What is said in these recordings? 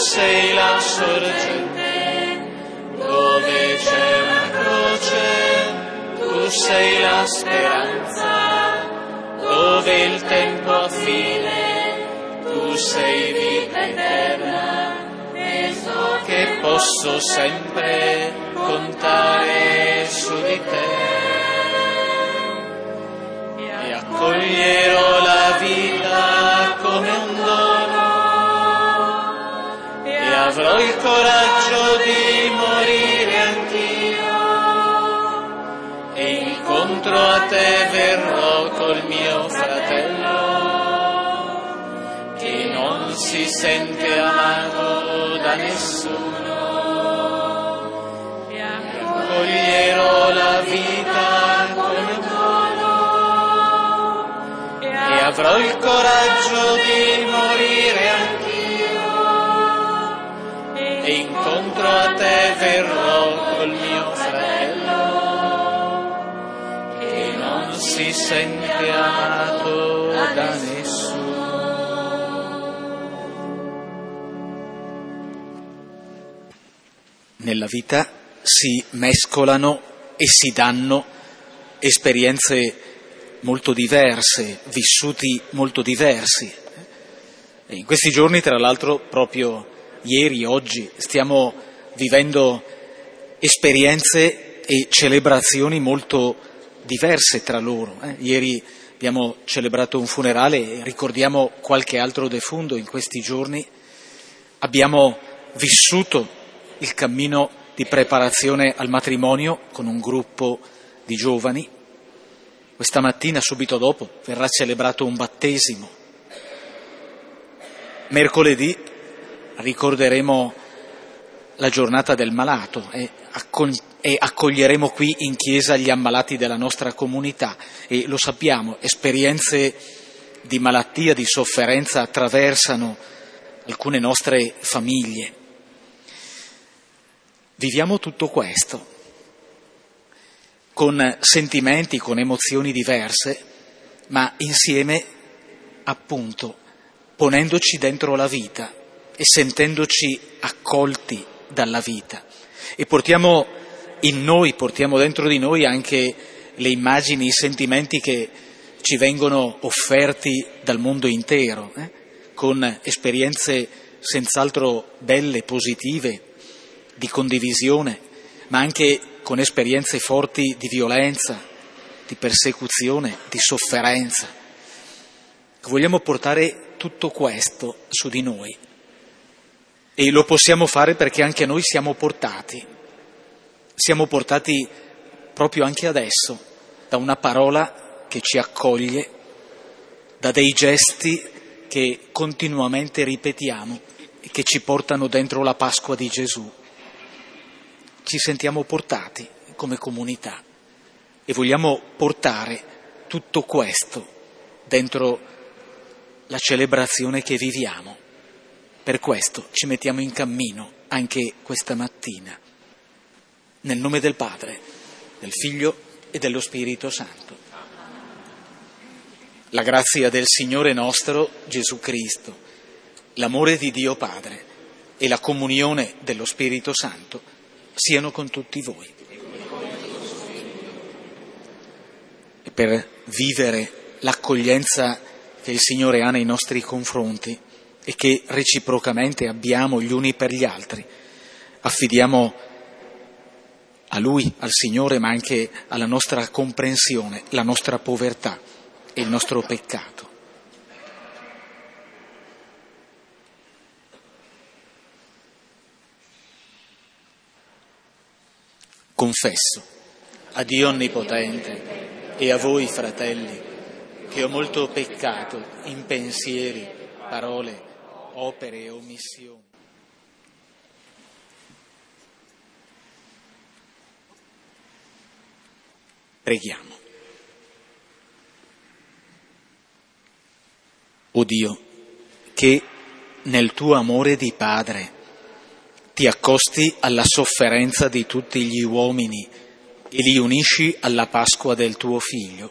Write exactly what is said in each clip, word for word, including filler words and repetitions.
sei la sorgente, dove c'è una croce, tu sei la speranza, dove il tempo ha fine, tu sei vita eterna, e so che posso sempre contare su di te. E accoglierò la vita come un dono, e avrò il coraggio di morire anch'io, e incontro a te verrò col mio fratello, che non si sente amato da nessuno, e accoglierò la vita come un dono, e avrò il coraggio di morire anch'io, e incontro a te verrò col mio fratello, che non si sente amato da nessuno. Nella vita si mescolano e si danno esperienze molto diverse, vissuti molto diversi. E in questi giorni, tra l'altro, proprio ieri, oggi, stiamo vivendo esperienze e celebrazioni molto diverse tra loro. Eh? Ieri abbiamo celebrato un funerale e ricordiamo qualche altro defunto in questi giorni. Abbiamo vissuto il cammino di preparazione al matrimonio con un gruppo di giovani. Questa mattina, subito dopo, verrà celebrato un battesimo. Mercoledì ricorderemo la giornata del malato e, accog- e accoglieremo qui in chiesa gli ammalati della nostra comunità, e lo sappiamo, esperienze di malattia, di sofferenza attraversano alcune nostre famiglie. Viviamo tutto questo con sentimenti, con emozioni diverse, ma insieme, appunto, ponendoci dentro la vita e sentendoci accolti dalla vita. E portiamo in noi, portiamo dentro di noi anche le immagini, i sentimenti che ci vengono offerti dal mondo intero, eh? con esperienze senz'altro belle, positive, di condivisione, ma anche con esperienze forti di violenza, di persecuzione, di sofferenza. Vogliamo portare tutto questo su di noi, e lo possiamo fare perché anche noi siamo portati, siamo portati proprio anche adesso da una parola che ci accoglie, da dei gesti che continuamente ripetiamo e che ci portano dentro la Pasqua di Gesù. Ci sentiamo portati come comunità e vogliamo portare tutto questo dentro la celebrazione che viviamo. Per questo ci mettiamo in cammino anche questa mattina. Nel nome del Padre, del Figlio e dello Spirito Santo. La grazia del Signore nostro Gesù Cristo, l'amore di Dio Padre e la comunione dello Spirito Santo siano con tutti voi. E per vivere l'accoglienza che il Signore ha nei nostri confronti e che reciprocamente abbiamo gli uni per gli altri, affidiamo a Lui, al Signore, ma anche alla nostra comprensione, la nostra povertà e il nostro peccato. Confesso a Dio Onnipotente e a voi, fratelli, che ho molto peccato in pensieri, parole, opere e omissioni. Preghiamo. O Dio, che nel tuo amore di Padre ti accosti alla sofferenza di tutti gli uomini e li unisci alla Pasqua del tuo Figlio.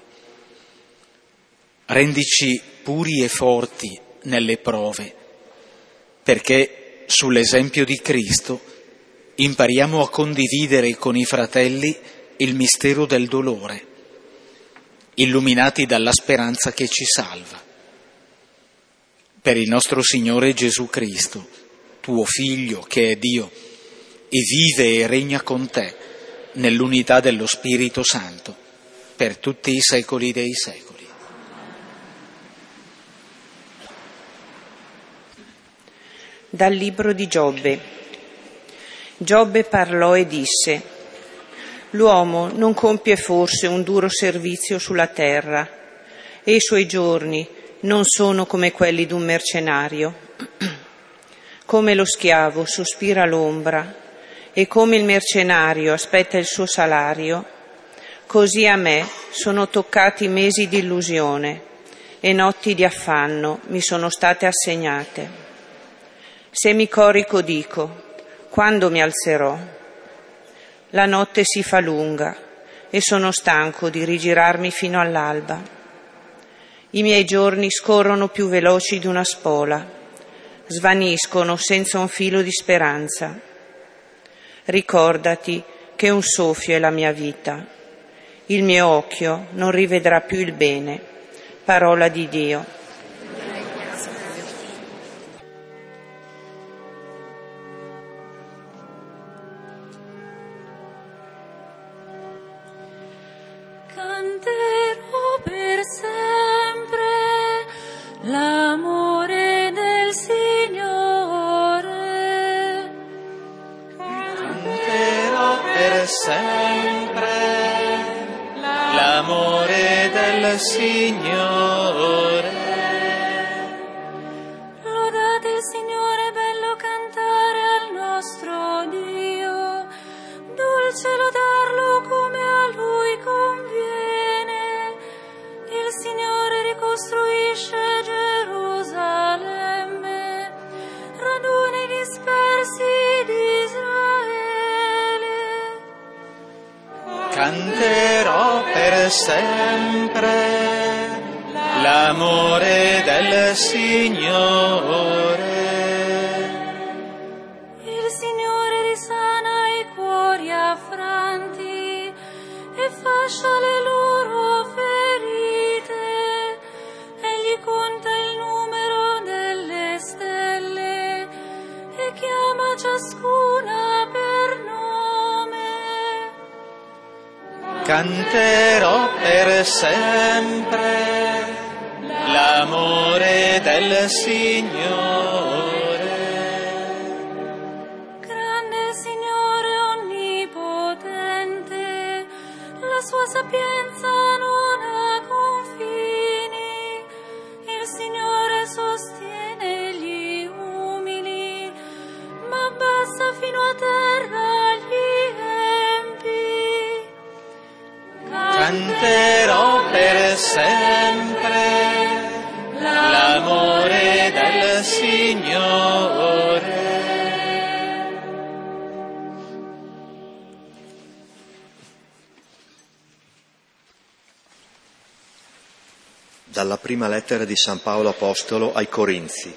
Rendici puri e forti nelle prove, perché sull'esempio di Cristo, impariamo a condividere con i fratelli il mistero del dolore, illuminati dalla speranza che ci salva. Per il nostro Signore Gesù Cristo, tuo Figlio che è Dio e vive e regna con te nell'unità dello Spirito Santo, per tutti i secoli dei secoli. Dal libro di Giobbe. Giobbe parlò e disse: l'uomo non compie forse un duro servizio sulla terra, e i suoi giorni non sono come quelli d'un mercenario. Come lo schiavo sospira l'ombra e come il mercenario aspetta il suo salario, così a me sono toccati mesi di illusione e notti di affanno mi sono state assegnate. Se mi corico dico: quando mi alzerò? La notte si fa lunga e sono stanco di rigirarmi fino all'alba. I miei giorni scorrono più veloci di una spola, svaniscono senza un filo di speranza. Ricordati che un soffio è la mia vita. Il mio occhio non rivedrà più il bene. Parola di Dio. Canterò per sempre l'amore del Signore. Canterò per sempre l'amore del Signore. Lodate il Signore, bello cantare al nostro Dio, dolce lodarlo come a Lui conviene. Il Signore ricostruisce Gerusalemme, raduna i dispersi di Israele. Canterò per sempre l'amore del Signore. Il Signore risana i cuori affranti e fascia le loro ferite. Egli conta il numero delle stelle e chiama ciascuna per nome. Canterò per sempre l'amore del Signore. Grande Signore onnipotente, la sua sapienza non ha confini. Il Signore sostiene gli umili, ma abbassa fino a terra gli empi. Canterò per sempre l'amore del Signore. Dalla prima lettera di San Paolo Apostolo ai Corinzi.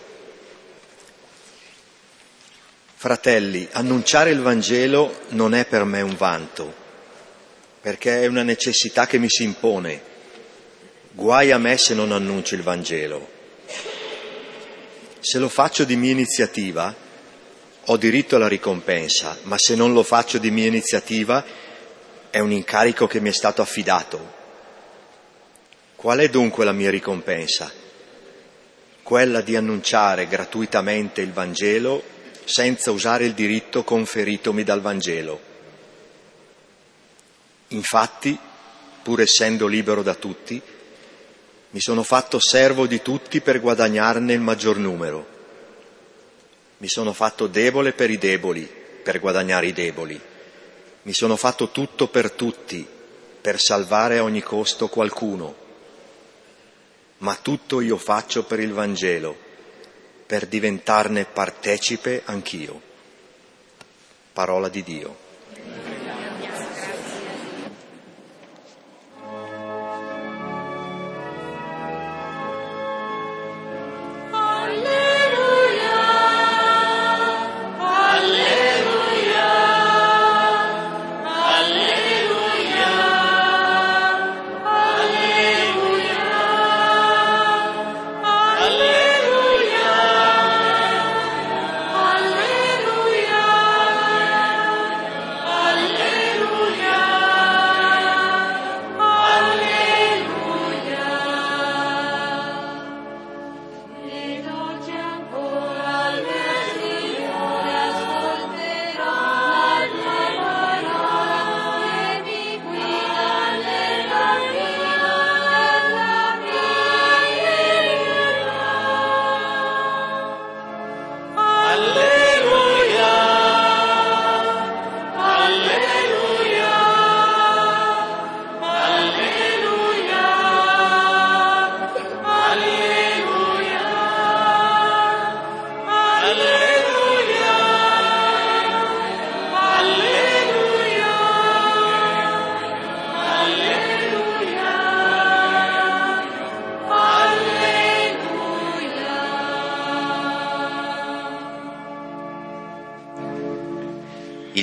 Fratelli, annunciare il Vangelo non è per me un vanto, perché è una necessità che mi si impone. Guai a me se non annuncio il Vangelo. Se lo faccio di mia iniziativa, ho diritto alla ricompensa, ma se non lo faccio di mia iniziativa, è un incarico che mi è stato affidato. Qual è dunque la mia ricompensa? Quella di annunciare gratuitamente il Vangelo senza usare il diritto conferitomi dal Vangelo. Infatti, pur essendo libero da tutti, mi sono fatto servo di tutti per guadagnarne il maggior numero. Mi sono fatto debole per i deboli, per guadagnare i deboli. Mi sono fatto tutto per tutti, per salvare a ogni costo qualcuno. Ma tutto io faccio per il Vangelo, per diventarne partecipe anch'io. Parola di Dio. Alleluia,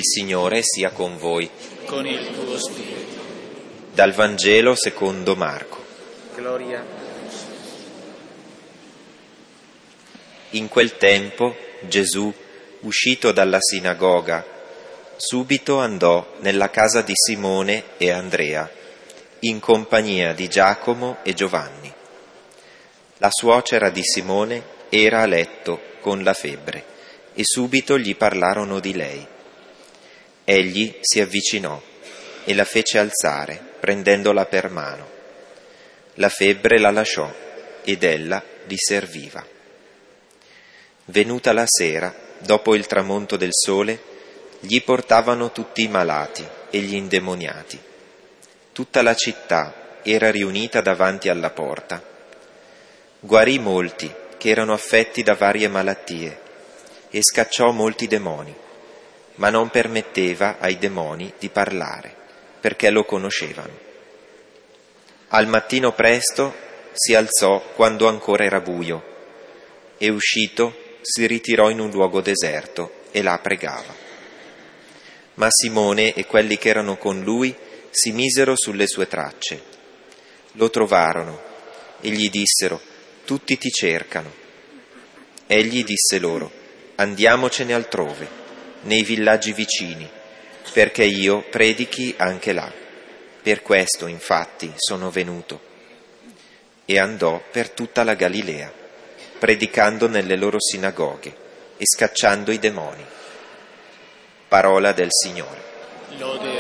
Il Signore sia con voi. Con il tuo spirito. Dal Vangelo secondo Marco. Gloria. In quel tempo Gesù, uscito dalla sinagoga, subito andò nella casa di Simone e Andrea, in compagnia di Giacomo e Giovanni. La suocera di Simone era a letto con la febbre e subito gli parlarono di lei. Egli si avvicinò e la fece alzare, prendendola per mano. La febbre la lasciò ed ella li serviva. Venuta la sera, dopo il tramonto del sole, gli portavano tutti i malati e gli indemoniati. Tutta la città era riunita davanti alla porta. Guarì molti che erano affetti da varie malattie e scacciò molti demoni, ma non permetteva ai demoni di parlare, perché lo conoscevano. Al mattino presto si alzò quando ancora era buio e uscito si ritirò in un luogo deserto e là pregava. Ma Simone e quelli che erano con lui si misero sulle sue tracce. Lo trovarono e gli dissero: tutti ti cercano. Egli disse loro: andiamocene altrove, nei villaggi vicini, perché io predichi anche là. Per questo, infatti, sono venuto. E andò per tutta la Galilea, predicando nelle loro sinagoghe e scacciando i demoni. Parola del Signore. Lode